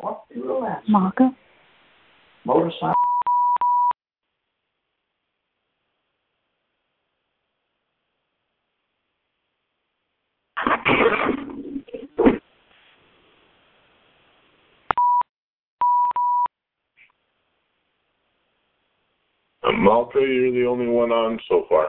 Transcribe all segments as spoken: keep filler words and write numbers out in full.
Marker. Motorcycle. Malta, you're the only one on so far.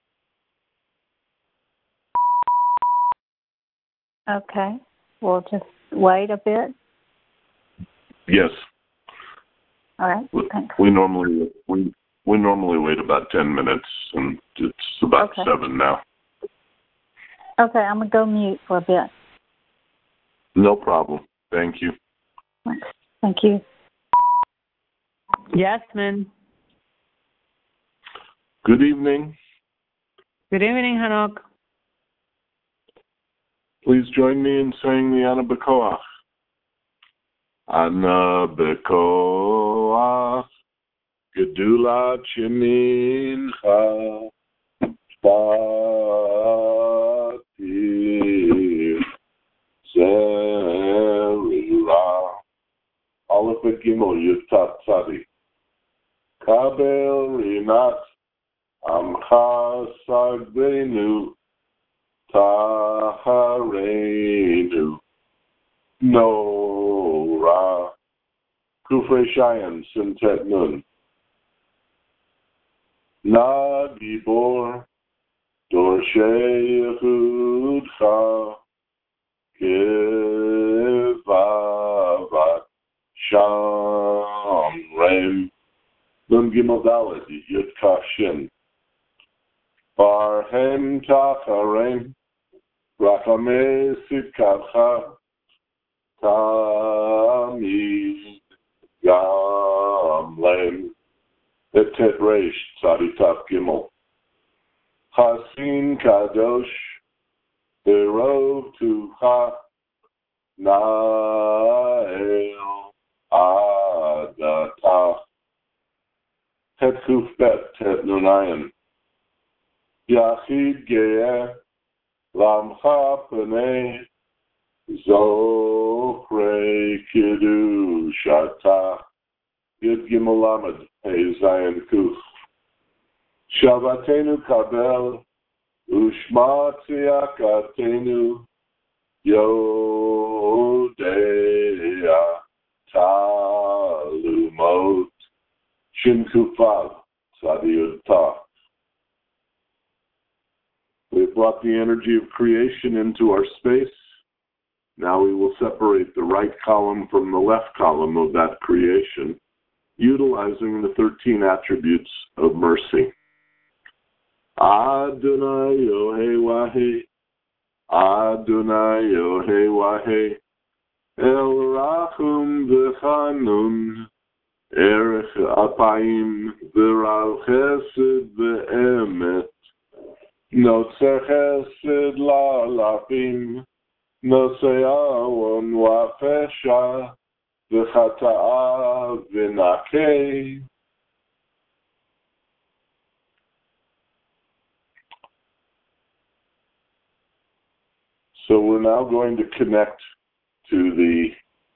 Okay. We'll just wait a bit. Yes. All right. We, Thanks. we normally we we normally wait about ten minutes, and it's about Okay. seven now. Okay, I'm gonna go mute for a bit. No problem. Thank you. Thanks. Thank you. Yasmin. Good evening. Good evening, Hanok. Please join me in saying the Ana B'Koach. Ana B'Koach, Gedulat Shemincha, Fatir, Zerira, Aleph et Gimel, Yutat Tzadi, Kabel Rinat, Amcha Sagdenu, Taharenu, Nora, Kufre Shayan, Sintet Nun, Na Gibor, Dorshei Yehudcha, Kivavat, Shamrem, Nun Gimel Dalet, Yud Kashin, Barhem Tacharem, Rachameh Sitkavcha, Tamid Gamlem, Etet Reish, Tzaditav Gimel, Chasin Kadosh, Berov Tucha, Nael Adatach, Het Kufbet, Het Nunayan, Yachid Ge'eh, Lamcha Panei, Zochrei Kiddushata, Yud Gimel Lamed, Hey Zayin Kuf, Shabbatenu Kabel, Ushma Tziyakatenu, Yodea Talumot, Shin Kufav, Tzadiyut Ta. We've brought the energy of creation into our space. Now we will separate the right column from the left column of that creation, utilizing the thirteen attributes of mercy. Adonai Yohei Wahe, Adonai Yohei Wahe, El Rachum V'Chanun, Erech Apayim V'Ral Chesed V'Emet, Notzer Chesed La'alapim, Nosei Awon Wa'Fesha, V'Chata'a V'Nakei. So we're now going to connect to the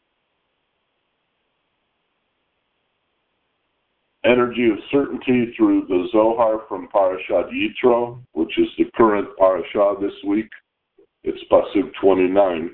energy of certainty through the Zohar from Parashat Yitro, which is the current parashah this week. It's Pasuk twenty-nine.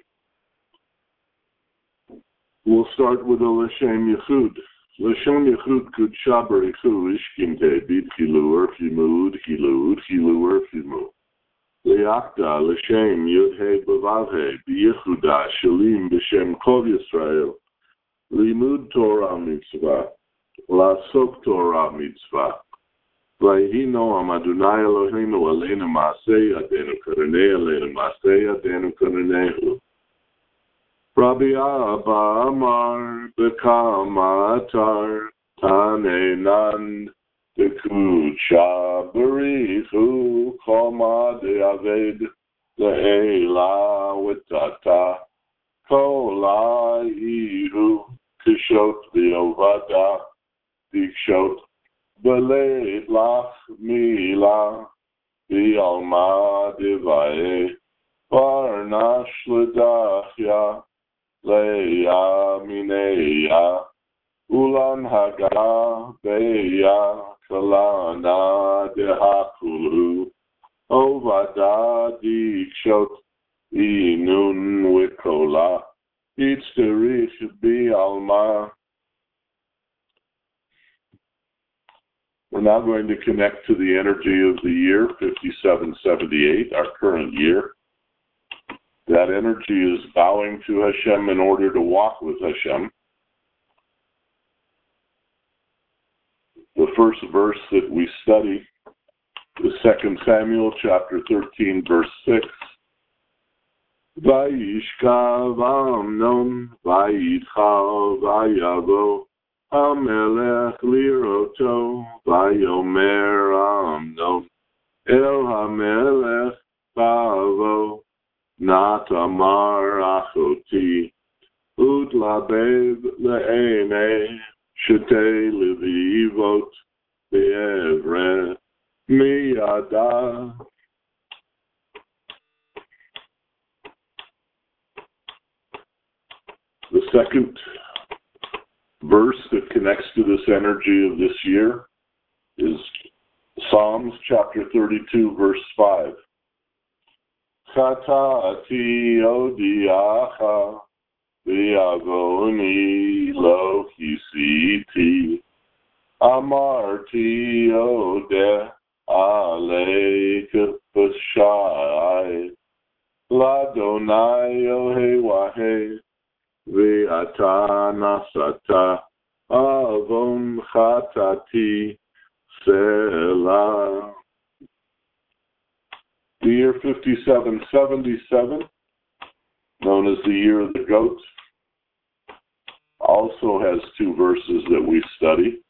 We'll start with a L'Shem Yechud. L'Shem Yechud Kudsha Barichu Ishkimte Bidchilu Urchimu Udchilu Udchilu Urchimu. Le'akta L'Shem Yudhe Bavavhe B'Yechuda Shalim B'Shem Kol Yisrael. Limud Torah Mitzvah. La'asok Torah Mitzvah. Vayhino Am Adonai Eloheinu Aleinu Maaseh Yadenu Karanei Aleinu Maaseh Yadenu Karanehu. Rabbi Abba Amar B'Kama Atar Tanenan Dekucha Barichu Koma De'aved Le'ela Wetata Kola Ihu Kishot V'Ovada Dikshot B'Leit Lach Mila V'Alma Devae Barnash L'Dachya leya mineya, ulan haga beya, kalana dehakulu, ovada dikshot, inun wikola, itzterich bi alma. We're now going to connect to the energy of the year fifty-seven seventy-eight, our current year. That energy is bowing to Hashem in order to walk with Hashem. The first verse that we study is Second Samuel chapter thirteen, verse six. Vayishkav Amnon, vayitchav vayavo, Hamelech liroto, vayomer Amnon, El Hamelech bavo, Natamar achoti, utlabev le'ene, shete levivot, be'evre, miyada. The second verse that connects to this energy of this year is Psalms chapter thirty-two, verse five. Chata'ati odiacha v'yavoni lo kisiti amarti odeh aleik b'shai ladonai ohewahei Ve'ata nasata avon chatati selah. The year fifty-seven seventy-seven, known as the year of the goat, also has two verses that we study.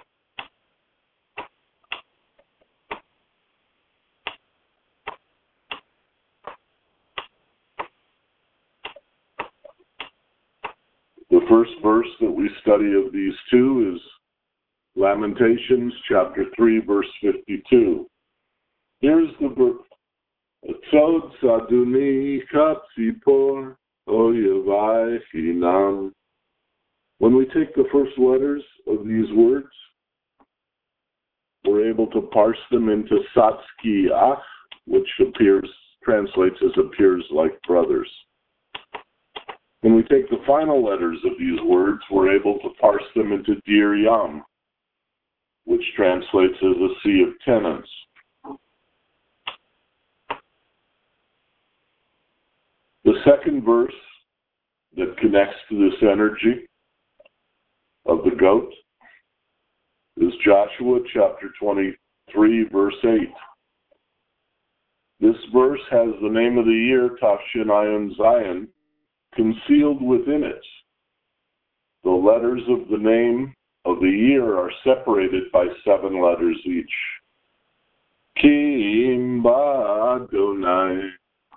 The first verse that we study of these two is Lamentations chapter three, verse fifty-two. Here's the verse. Tzod saduni katzipor oyevai chinam. When we take the first letters of these words, we're able to parse them into satski ach, which appears, translates as appears like brothers. When we take the final letters of these words, we're able to parse them into dir yam, which translates as a sea of tenants. The second verse that connects to this energy of the goat is Joshua chapter twenty-three, verse eight. This verse has the name of the year, Tafshin Ayin Zion, concealed within it. The letters of the name of the year are separated by seven letters each. Ki imba Adonai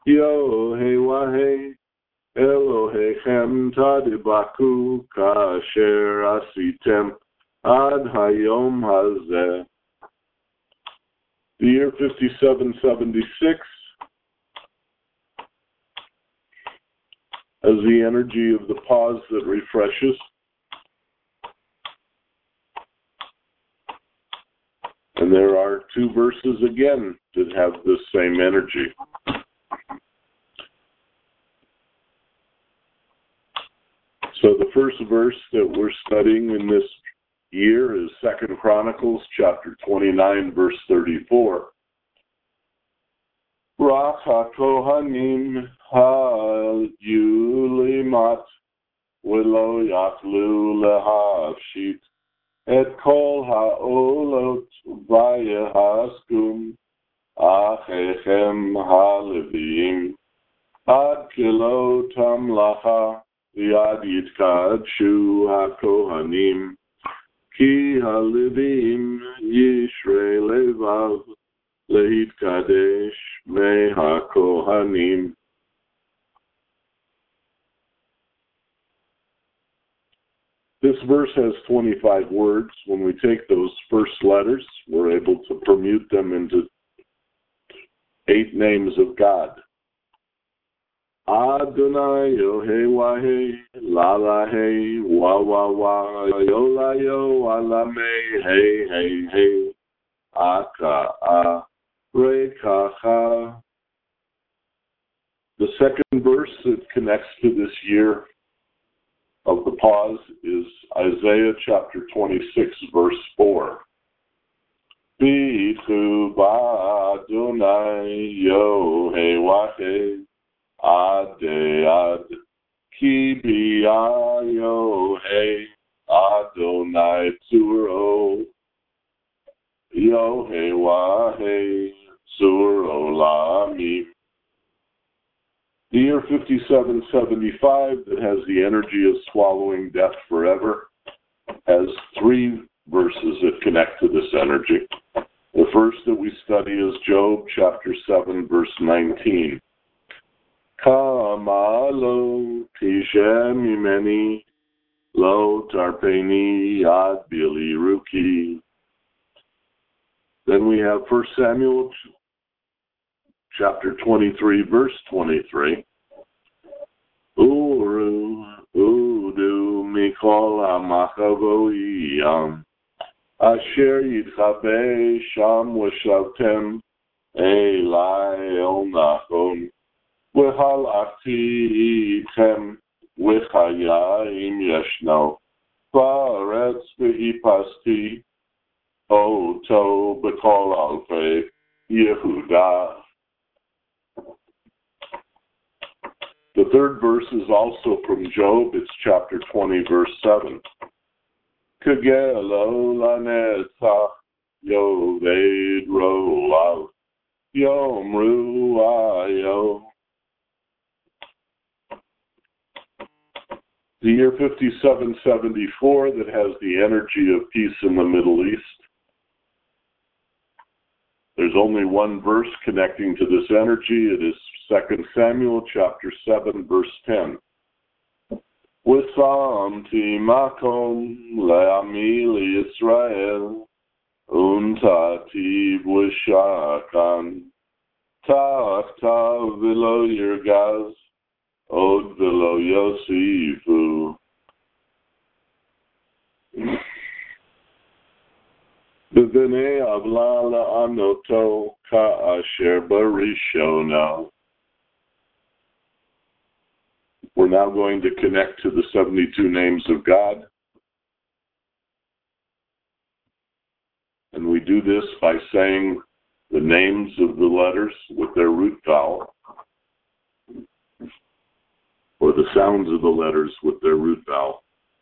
Yohei Elohechem tadibaku kasher asitem ad hayom hazeh. The year fifty-seven seventy-six as the energy of the pause that refreshes. And there are two verses again that have this same energy. So the first verse that we're studying in this year is Second Chronicles chapter twenty-nine, verse thirty-four. Rach ha-kohanim ha-yulimat v'lo yaklu lehavshit et kol ha'olot vayehaskum achechem ha-levim ad kilo tamlacha v'ad yitkadshu ha-kohanim ki ha-levim yishrei levav Lehit Kadesh Me HaKohanim. This verse has twenty-five words. When we take those first letters, we're able to permute them into eight names of God. Adonai yo hey wa hey, la la hey, wa wa wa, yo la yo, ala me, hey hey hey, aka a, re ka ha. The second verse that connects to this year of the pause is Isaiah chapter twenty-six, verse four. Bichu ba Adonai yo hey wa hey, ade ad ki bi yo hey, Adonai tsuro yo hey wa hey, tsuro la mi. The year fifty-seven seventy-five, that has the energy of swallowing death forever, has three verses that connect to this energy. The first that we study is Job chapter seven, verse nineteen. Kama lo tishem imeni lo tarpeni ad bili ruki. Then we have First Samuel chapter twenty-three, verse twenty-three. Uru, udu, mikol ha-machavoiyam, asher yitchabe sham v'shavtem, elai el nachon, v'halachti itchem, v'chayim yeshno, v'aretz v'hipasti, oto b'kol alfei Yehuda. The third verse is also from Job. It's chapter twenty, verse seven. Kegelo lanetzach yoved roav yomru ayo. The year fifty-seven seventy-four that has the energy of peace in the Middle East. There's only one verse connecting to this energy. It is Second Samuel chapter seven, verse ten. V'samti makom le'ami liYisrael untati v'shakan ta'achtav v'lo yirgaz od v'lo yosifu. B'vnei avla la'anoto ka'asher barishona. We're now going to connect to the seventy-two names of God. And we do this by saying the names of the letters with their root vowel, or the sounds of the letters with their root vowel.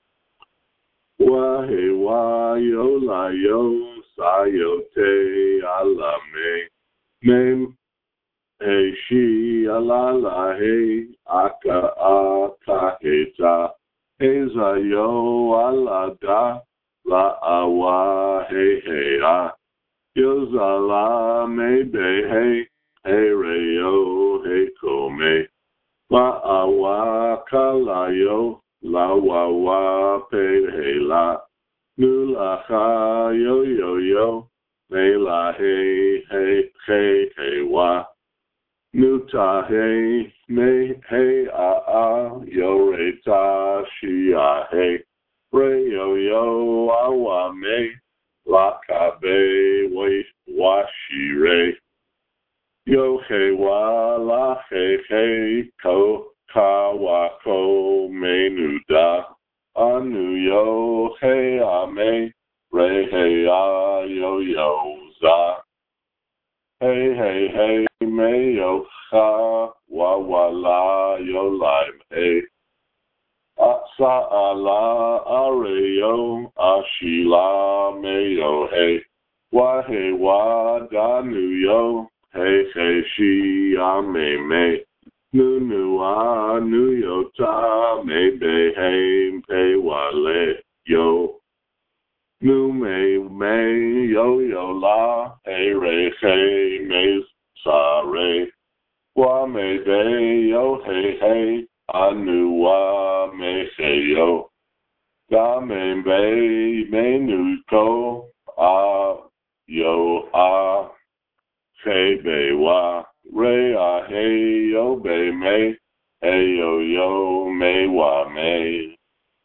Wa he wa yo la yo sa yo te ala me me he she ala la he aka a ka he ta he za yo ala da la awa he he a yo za la me be he he re yo he ko me la awa ka la yo la wa wa pe he la nu la ha yo yo yo me la he he he he wa nu ta he me he a a yo re ta shi a he re yo yo a wa me la ka be we wa shi re yo he wa la he he ko ka wa ko me nu da anu yo he a me re he a yo yo za hey hey hey me yo ha wa wa la yo lai me a sa a la a re yo a shi la me yo hey wa hey wa da nu yo hey hey shi a me me nu nu a nu yo ta me be hey pe wa le yo nu me me yo yo la hey re hey me sa re wa me be yo hey hey a nu wa me hey yo ga me be me nu ko a yo a hey be wa re a hey yo be me Ayo yo me wa me.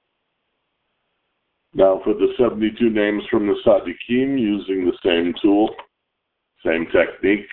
Now for the seventy-two names from the Tzaddikim using the same tool, same technique.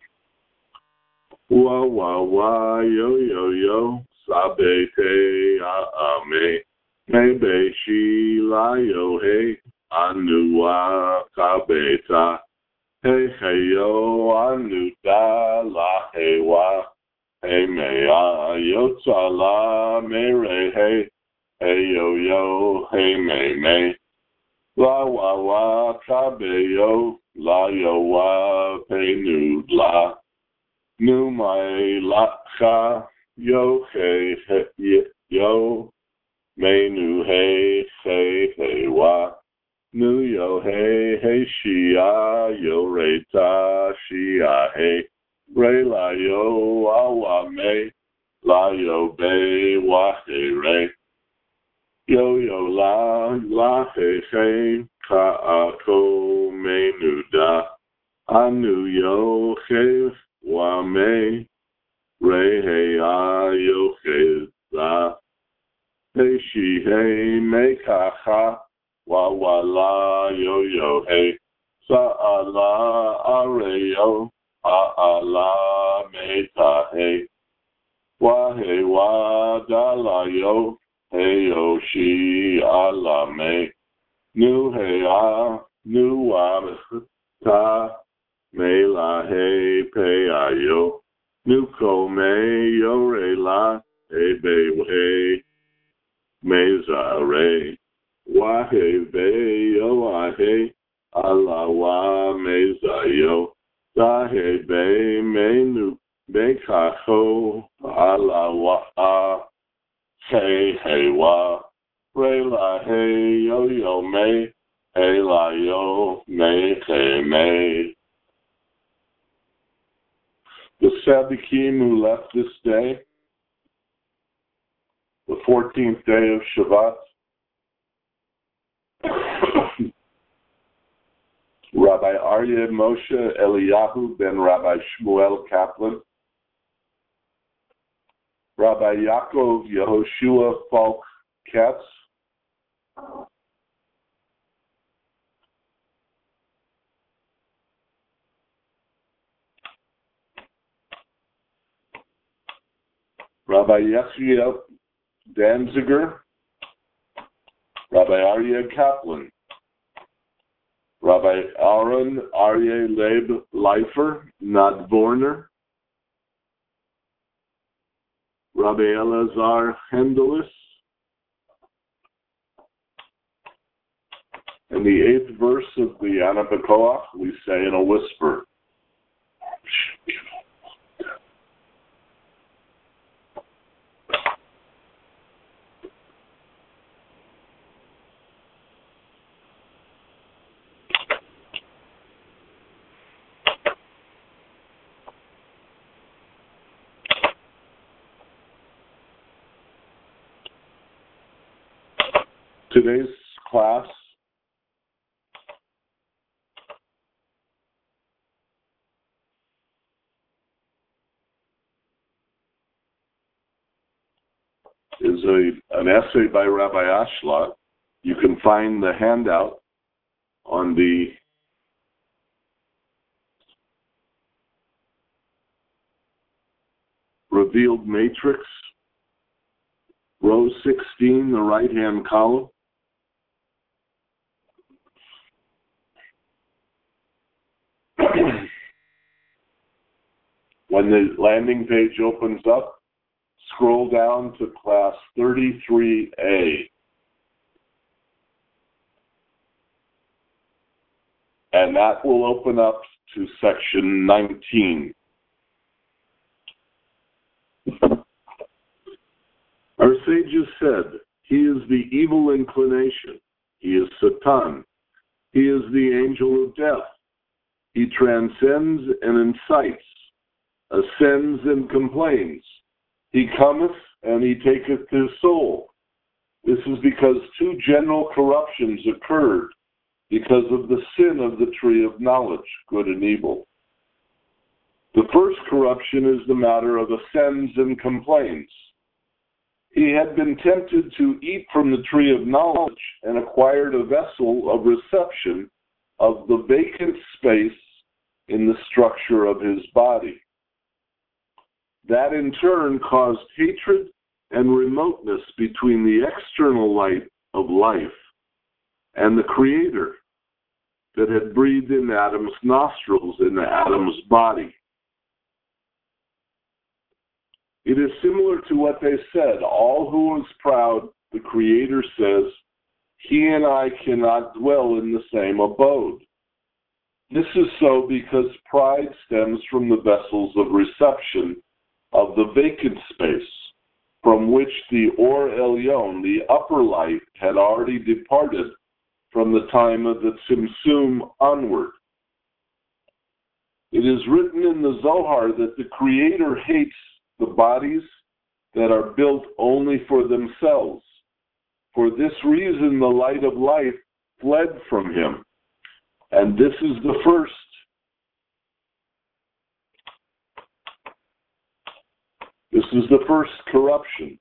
Wa wa wa yo yo yo sabe te a a me me be shi la yo he anu wa kabe ta he he yo anu da la he wa he me a yo ta la me re he he yo yo he me me la wa wa kabe yo la yo wa pe nu la Nu mai la cha yo he he yo me nu he he he wa nu yo he he shia yo re ta shia he re la yo wa wa me la yo be wa he re yo yo la la he he ka a ko me nu da anu yo he wa me re he a yo he za he she he me ka ha wa wa la yo yo he sa a la a re yo a a la me ta he wa he wa da la yo he yo she a la me nu he a nu wa ta me la he pe a yo nu ko me yo re la he be he me za re wa he be yo a he a la wa me za yo da he be me nu me ka ho a la wa a he he wa re la he yo yo me he la yo me he me. The Tzaddikim who left this day, the fourteenth day of Shabbat, Rabbi Aryeh Moshe Eliyahu ben Rabbi Shmuel Kaplan, Rabbi Yaakov Yehoshua Falk Katz, Rabbi Yechiel Danziger, Rabbi Aryeh Kaplan, Rabbi Aaron Aryeh Leib Leifer Nadvorner, Rabbi Elazar Hendelis, and the eighth verse of the Ana B'Koach we say in a whisper. Today's class is a, an essay by Rabbi Ashla. You can find the handout on the revealed matrix, row sixteen, the right-hand column. When the landing page opens up, scroll down to class thirty-three A. And that will open up to section nineteen. Our sages said, he is the evil inclination. He is Satan. He is the angel of death. He transcends and incites, ascends and complains. He cometh and he taketh his soul. This is because two general corruptions occurred because of the sin of the tree of knowledge, good and evil. The first corruption is the matter of ascends and complains. He had been tempted to eat from the tree of knowledge and acquired a vessel of reception of the vacant space in the structure of his body. That in turn caused hatred and remoteness between the external light of life and the Creator that had breathed in Adam's nostrils in Adam's body. It is similar to what they said. All who is proud, the Creator says, he and I cannot dwell in the same abode. This is so because pride stems from the vessels of reception of the vacant space, from which the Or Elyon, the upper light, had already departed from the time of the Tzimtzum onward. It is written in the Zohar that the Creator hates the bodies that are built only for themselves. For this reason, the light of life fled from him. And this is the first. This is the first corruption.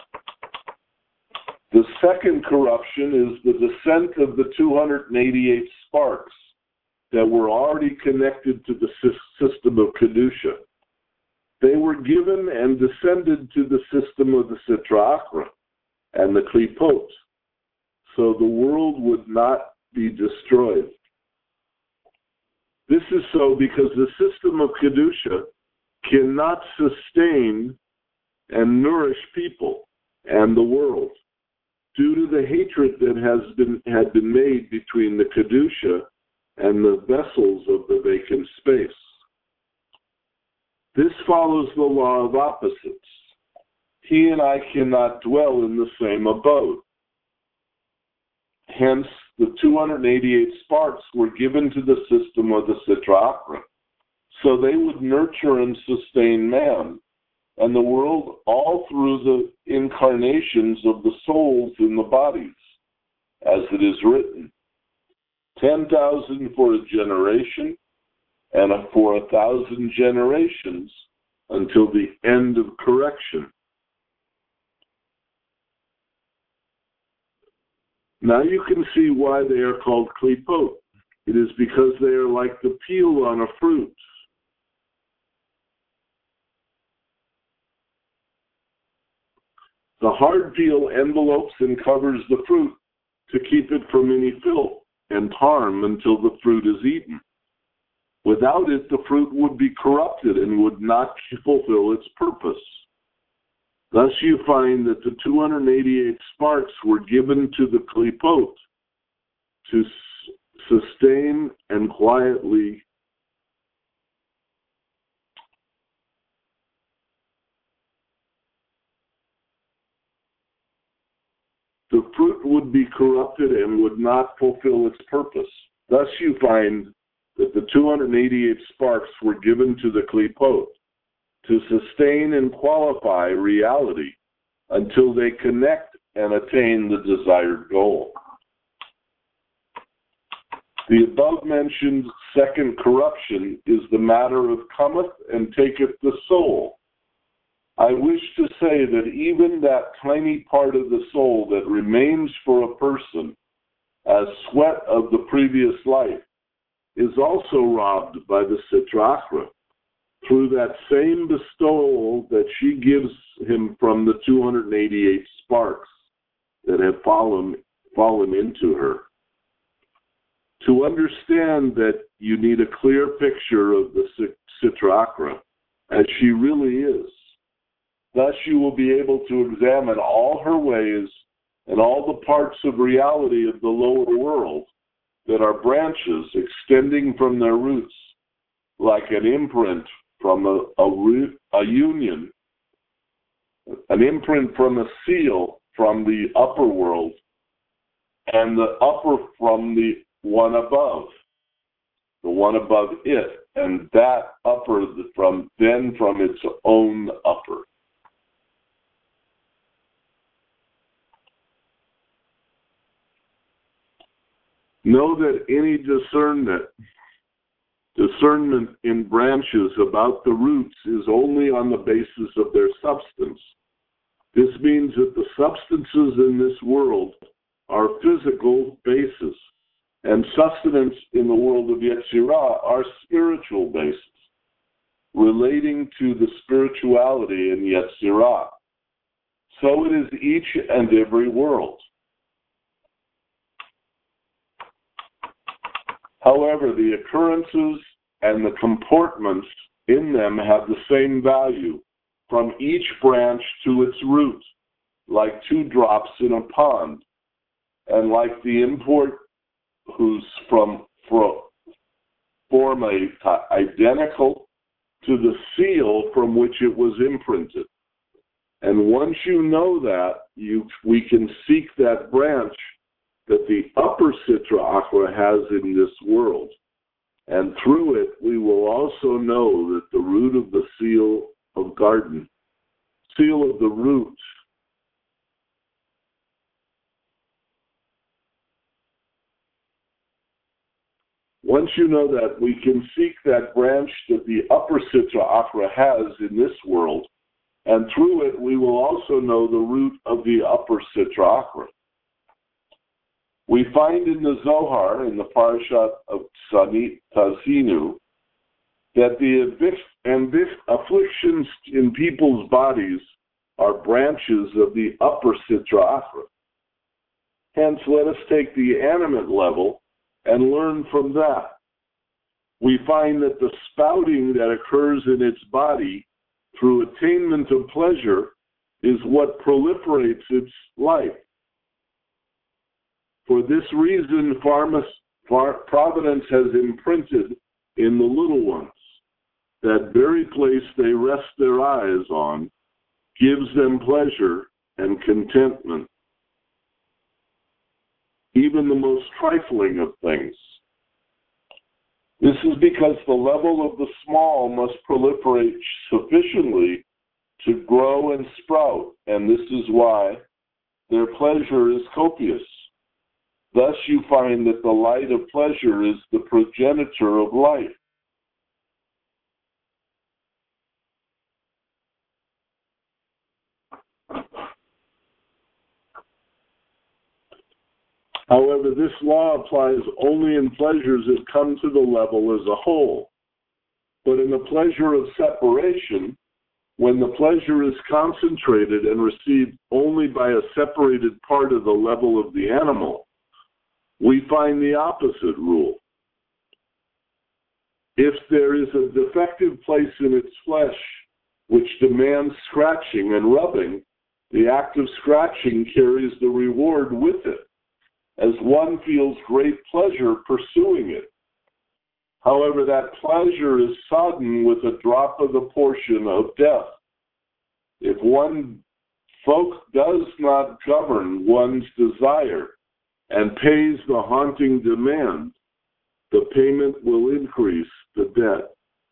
The second corruption is the descent of the two hundred eighty-eight sparks that were already connected to the system of Kedusha. They were given and descended to the system of the Sitra Achra and the Klipot, so the world would not be destroyed. This is so because the system of Kedusha cannot sustain and nourish people and the world due to the hatred that has been had been made between the Kedusha and the vessels of the vacant space. This follows the law of opposites. He and I cannot dwell in the same abode. Hence, the two hundred eighty-eight sparks were given to the system of the Sitra Achra, so they would nurture and sustain man and the world all through the incarnations of the souls in the bodies, as it is written, ten thousand for a generation, and for a thousand generations until the end of correction. Now you can see why they are called klipot. It is because they are like the peel on a fruit. The hard peel envelopes and covers the fruit to keep it from any filth and harm until the fruit is eaten. Without it, the fruit would be corrupted and would not fulfill its purpose. Thus you find that the two hundred eighty-eight sparks were given to the klipot to s- sustain and quietly the fruit would be corrupted and would not fulfill its purpose. Thus you find that the two hundred eighty-eight sparks were given to the klipot to sustain and qualify reality until they connect and attain the desired goal. The above-mentioned second corruption is the matter of cometh and taketh the soul. I wish to say that even that tiny part of the soul that remains for a person as sweat of the previous life is also robbed by the Sitra Achra through that same bestowal that she gives him from the two hundred eighty-eight sparks that have fallen, fallen into her. To understand that you need a clear picture of the Sitra Achra as she really is. Thus you will be able to examine all her ways and all the parts of reality of the lower world that are branches extending from their roots, like an imprint from a, a, root, a union, an imprint from a seal from the upper world, and the upper from the one above, the one above it, and that upper from then from its own upper. Know that any discernment, discernment in branches about the roots is only on the basis of their substance. This means that the substances in this world are physical bases, and sustenance in the world of Yetzirah are spiritual bases, relating to the spirituality in Yetzirah. So it is each and every world. However, the occurrences and the comportments in them have the same value from each branch to its root, like two drops in a pond, and like the import whose from, from form a, identical to the seal from which it was imprinted. And once you know that, you we can seek that branch that the upper Sitra Achra has in this world. And through it, we will also know that the root of the seal of garden, seal of the root, once you know that, we can seek that branch that the upper Sitra Achra has in this world, and through it, we will also know the root of the upper Sitra Achra. We find in the Zohar, in the Parashat of Tazinu, that the afflictions in people's bodies are branches of the upper Sitra Achra. Hence, let us take the animate level and learn from that. We find that the spouting that occurs in its body through attainment of pleasure is what proliferates its life. For this reason, Providence has imprinted in the little ones. That very place they rest their eyes on gives them pleasure and contentment. Even the most trifling of things. This is because the level of the small must proliferate sufficiently to grow and sprout, and this is why their pleasure is copious. Thus you find that the light of pleasure is the progenitor of life. However, this law applies only in pleasures that come to the level as a whole. But in the pleasure of separation, when the pleasure is concentrated and received only by a separated part of the level of the animal, we find the opposite rule. If there is a defective place in its flesh which demands scratching and rubbing, the act of scratching carries the reward with it, as one feels great pleasure pursuing it. However, that pleasure is sodden with a drop of the portion of death. If one folk does not govern one's desire and pays the haunting demand, the payment will increase the debt.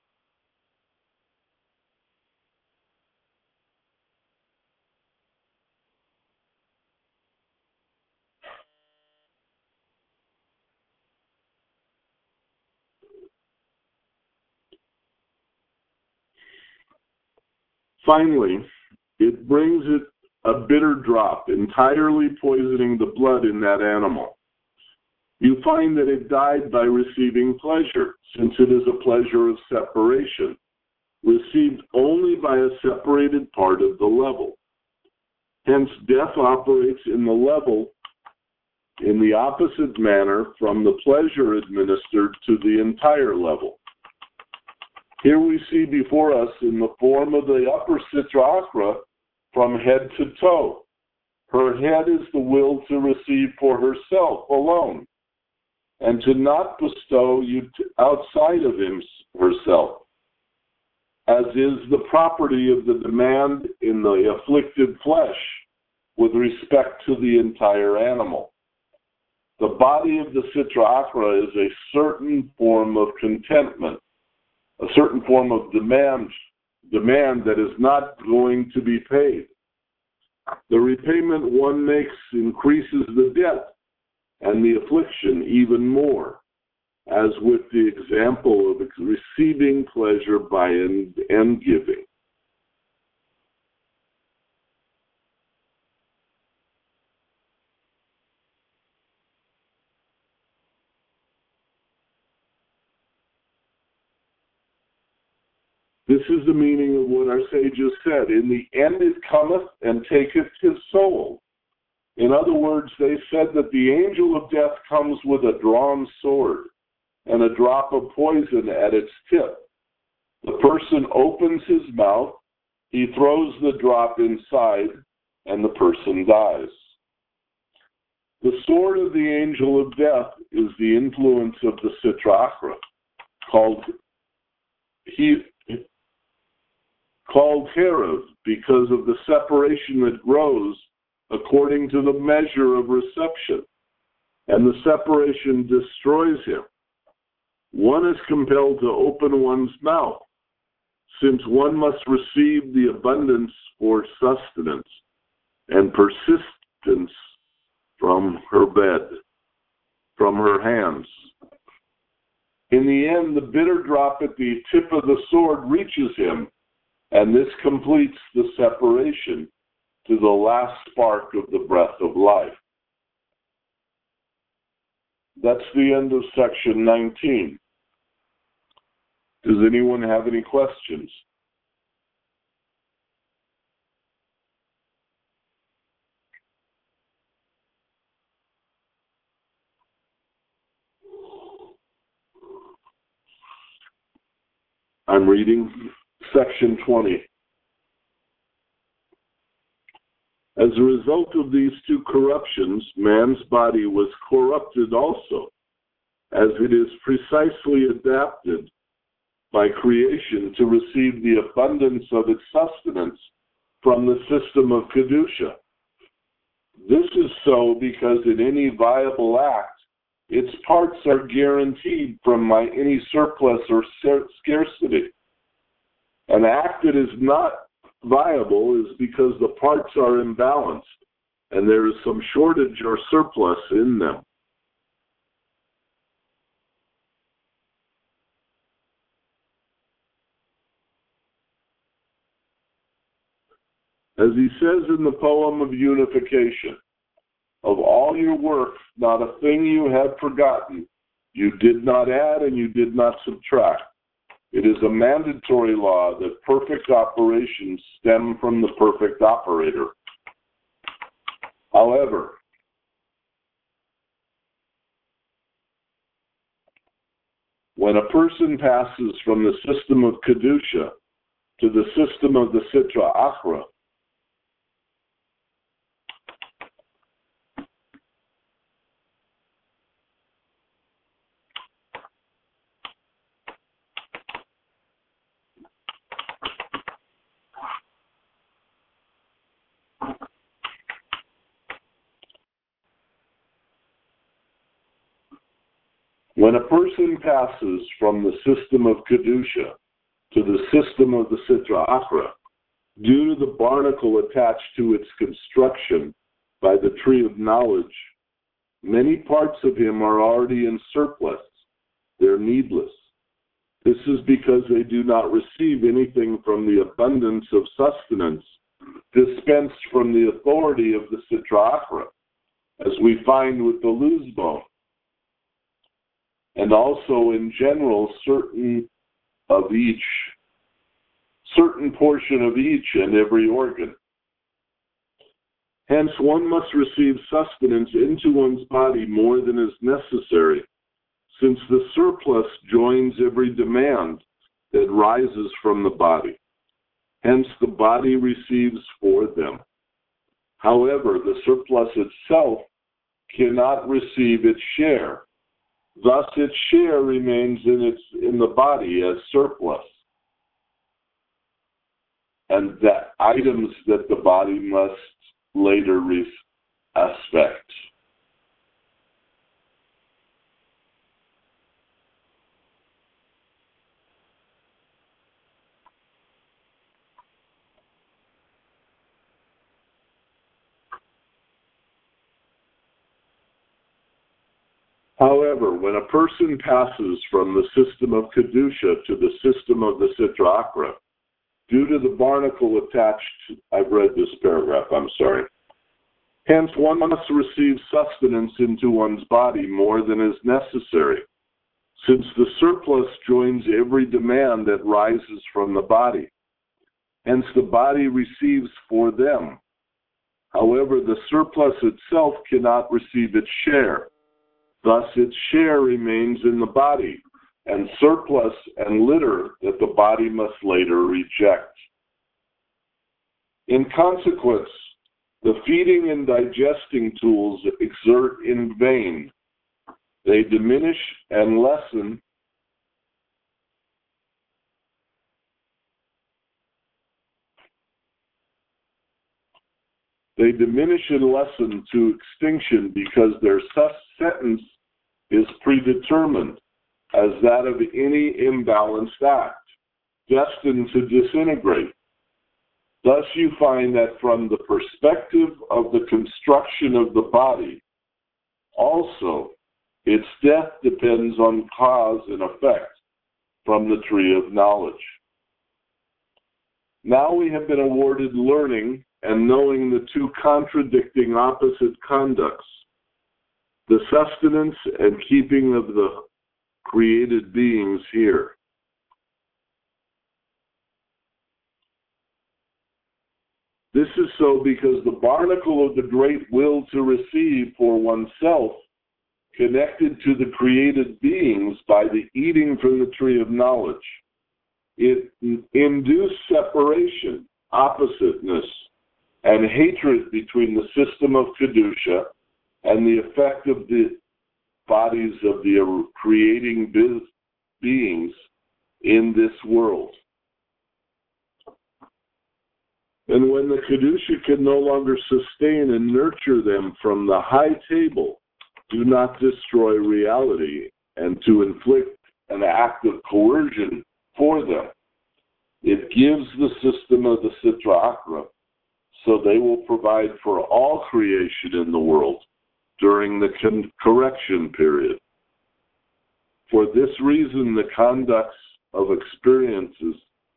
Finally, it brings it a bitter drop, entirely poisoning the blood in that animal. You find that it died by receiving pleasure, since it is a pleasure of separation, received only by a separated part of the level. Hence, death operates in the level in the opposite manner from the pleasure administered to the entire level. Here we see before us in the form of the upper Sitra Achra from head to toe. Her head is the will to receive for herself alone, and to not bestow you outside of him, herself, as is the property of the demand in the afflicted flesh with respect to the entire animal. The body of the Sitra Achra is a certain form of contentment, a certain form of demand, demand that is not going to be paid. The repayment one makes increases the debt and the affliction even more, as with the example of receiving pleasure by and, and giving. This is the meaning of what our sages said. In the end it cometh and taketh his soul. In other words, they said that the angel of death comes with a drawn sword and a drop of poison at its tip. The person opens his mouth, he throws the drop inside, and the person dies. The sword of the angel of death is the influence of the Sitra Achra, called he called Herav, because of the separation that grows according to the measure of reception, and the separation destroys him. One is compelled to open one's mouth, since one must receive the abundance for sustenance and persistence from her bed, from her hands. In the end, the bitter drop at the tip of the sword reaches him, and this completes the separation to the last spark of the breath of life. That's the end of section nineteen. Does anyone have any questions? I'm reading section twenty. As a result of these two corruptions, man's body was corrupted also, as it is precisely adapted by creation to receive the abundance of its sustenance from the system of Kedusha. This is so because in any viable act, its parts are guaranteed from my, any surplus or scarcity. An act that is not viable is because the parts are imbalanced and there is some shortage or surplus in them. As he says in the poem of unification, of all your work, not a thing you have forgotten. You did not add and you did not subtract. It is a mandatory law that perfect operations stem from the perfect operator. However, when a person passes from the system of Kedusha to the system of the Sitra Achra, When a person passes from the system of Kedusha to the system of the Sitra Achra, due to the barnacle attached to its construction by the tree of knowledge, many parts of him are already in surplus. They're needless. This is because they do not receive anything from the abundance of sustenance dispensed from the authority of the Sitra Achra, as we find with the loose bone. And also in general, certain of each, certain portion of each and every organ. Hence, one must receive sustenance into one's body more than is necessary, since the surplus joins every demand that rises from the body. Hence, the body receives for them. However, the surplus itself cannot receive its share. Thus, its share remains in its in the body as surplus, and that items that the body must later respect. However, when a person passes from the system of Kedusha to the system of the Sitra Achra, due to the barnacle attached, I've read this paragraph, I'm sorry. Hence, one must receive sustenance into one's body more than is necessary, since the surplus joins every demand that rises from the body. Hence, the body receives for them. However, the surplus itself cannot receive its share. Thus, its share remains in the body, and surplus and litter that the body must later reject. In consequence, the feeding and digesting tools exert in vain. They diminish and lessen They diminish and lessen to extinction because their sentence is predetermined as that of any imbalanced act, destined to disintegrate. Thus you find that from the perspective of the construction of the body, also its death depends on cause and effect from the tree of knowledge. Now we have been awarded learning and knowing the two contradicting opposite conducts, the sustenance and keeping of the created beings here. This is so because the barnacle of the great will to receive for oneself, connected to the created beings by the eating from the tree of knowledge, it induced separation, oppositeness, and hatred between the system of Kedusha and the effect of the bodies of the creating beings in this world. And when the Kedusha can no longer sustain and nurture them from the high table, do not destroy reality and to inflict an act of coercion for them. It gives the system of the Sitra Achra, so they will provide for all creation in the world during the con- correction period. For this reason, the conducts of experiences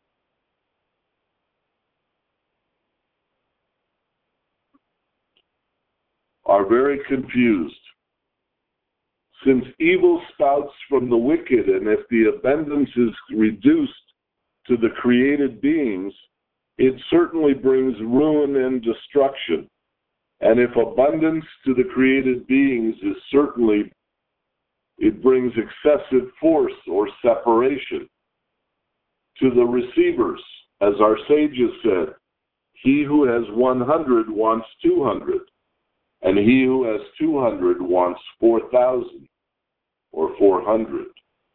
are very confused. Since evil spouts from the wicked, and if the abundance is reduced to the created beings, it certainly brings ruin and destruction. And if abundance to the created beings is certainly, it brings excessive force or separation. To the receivers, as our sages said, he who has one hundred wants two hundred, and he who has two hundred wants four thousand or four hundred.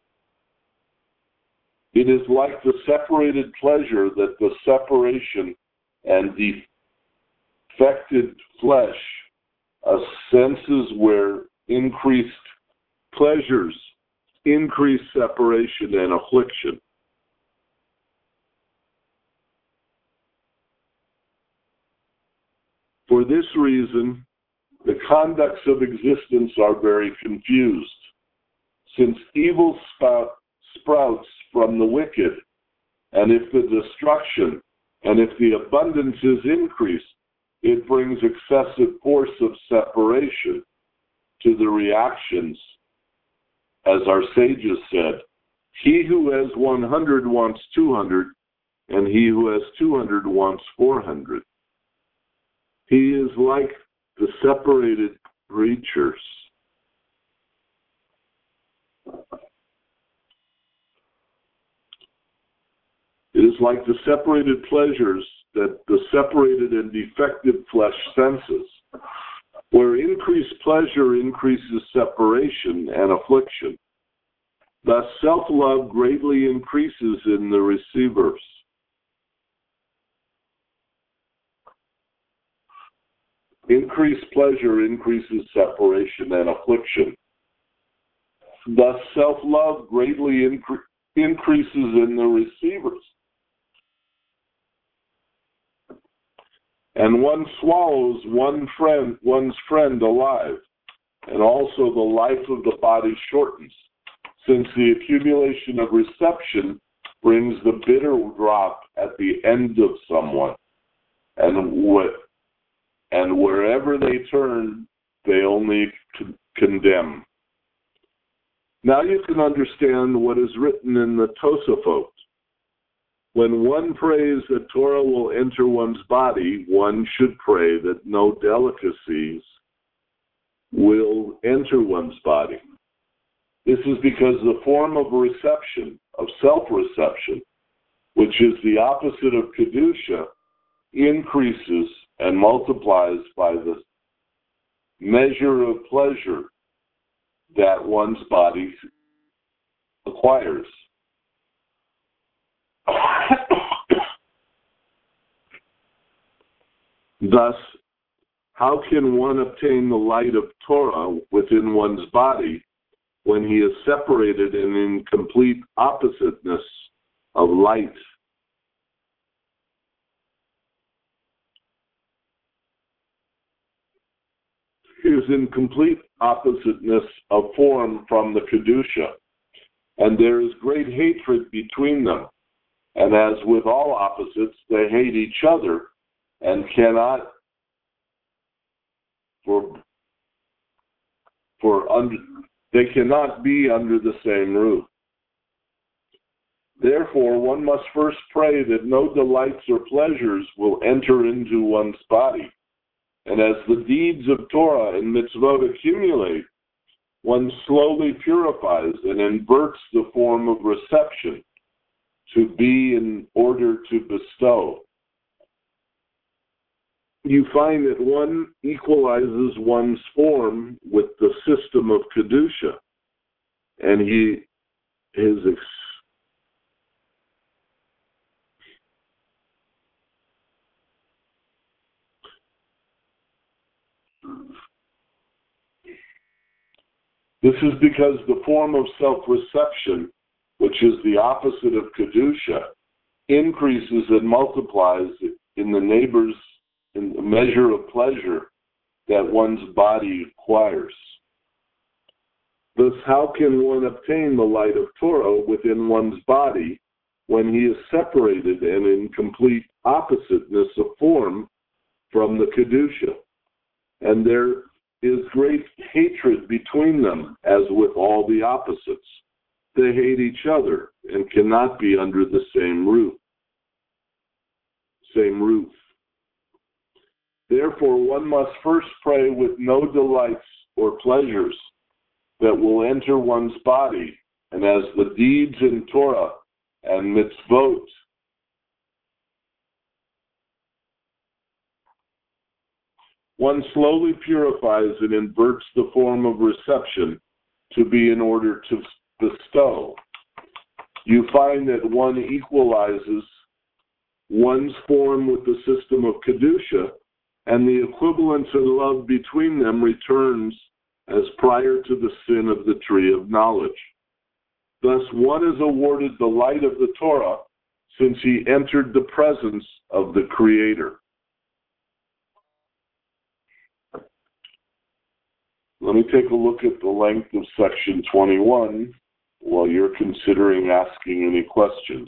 It is like the separated pleasure that the separation and defected flesh uh, senses where increased pleasures increase separation and affliction. For this reason, the conducts of existence are very confused, since evil spout, sprouts from the wicked, and if the destruction and if the abundance is increased, it brings excessive force of separation to the reactions. As our sages said, he who has one hundred wants two hundred, and he who has two hundred wants four hundred. He is like the separated creatures. It is like the separated pleasures that the separated and defective flesh senses, where increased pleasure increases separation and affliction. Thus, self-love greatly increases in the receivers. Increased pleasure increases separation and affliction. Thus, self-love greatly incre- increases in the receivers. And one swallows one friend, one's friend alive, and also the life of the body shortens, since the accumulation of reception brings the bitter drop at the end of someone, and what, and wherever they turn, they only con- condemn. Now you can understand what is written in the Tosafot. When one prays that Torah will enter one's body, one should pray that no delicacies will enter one's body. This is because the form of reception, of self-reception, which is the opposite of Kedusha, increases and multiplies by the measure of pleasure that one's body acquires. Thus, how can one obtain the light of Torah within one's body when he is separated and in complete oppositeness of light? He is in complete oppositeness of form from the Kedusha, and there is great hatred between them. And as with all opposites, they hate each other and cannot, for, for under, they cannot be under the same roof. Therefore, one must first pray that no delights or pleasures will enter into one's body. And as the deeds of Torah and mitzvot accumulate, one slowly purifies and inverts the form of reception to be in order to bestow. You find that one equalizes one's form with the system of Kedusha, and he his ex- This is because the form of self-reception, which is the opposite of Kedusha, increases and multiplies in the neighbor's in the measure of pleasure that one's body acquires. Thus, how can one obtain the light of Torah within one's body when he is separated and in complete oppositeness of form from the Kedusha? And there is great hatred between them, as with all the opposites. They hate each other and cannot be under the same roof. Same roof. Therefore, one must first pray with no delights or pleasures that will enter one's body, and as the deeds in Torah and mitzvot one slowly purifies and inverts the form of reception to be in order to bestow. You find that one equalizes one's form with the system of Kedusha, and the equivalence in love between them returns as prior to the sin of the tree of knowledge. Thus, one is awarded the light of the Torah since he entered the presence of the Creator. Let me take a look at the length of section twenty-one while you're considering asking any questions.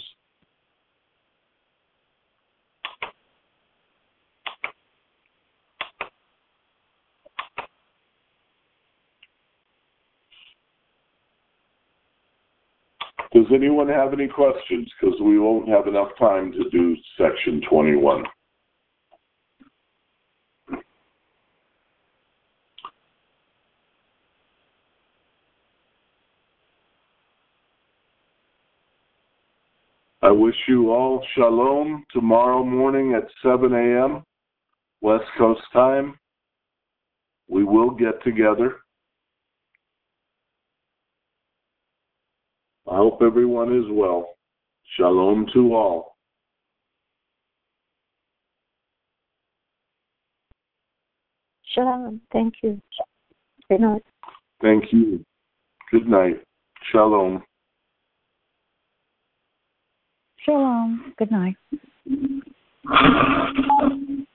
Does anyone have any questions? Because we won't have enough time to do section twenty-one. I wish you all shalom tomorrow morning at seven a.m. West Coast time. We will get together. I hope everyone is well. Shalom to all. Shalom. Thank you. Good night. Thank you. Good night. Shalom. Shalom. Good night.